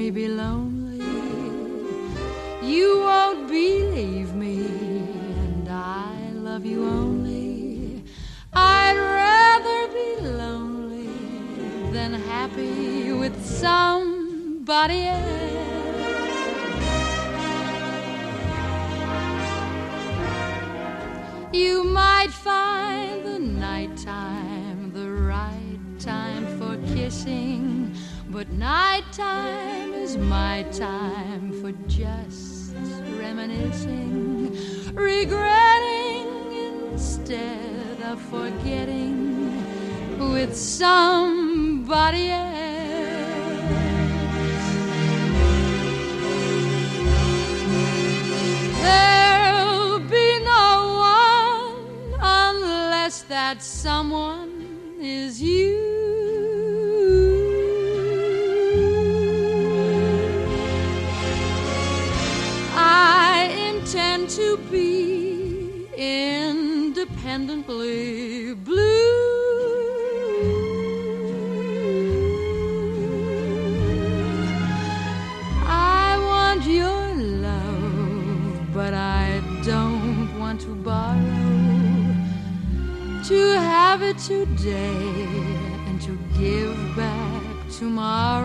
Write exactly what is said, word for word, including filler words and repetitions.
may be lonely, you won't believe me, and I love you only. I'd rather be lonely than happy with somebody else. You might find the nighttime the right time for kissing, but nighttime is my time for just reminiscing, regretting instead of forgetting with somebody else. There'll be no one unless that someone is you. I intend to be independently blue. I want your love, but I don't want to borrow. To have it today and to give back tomorrow.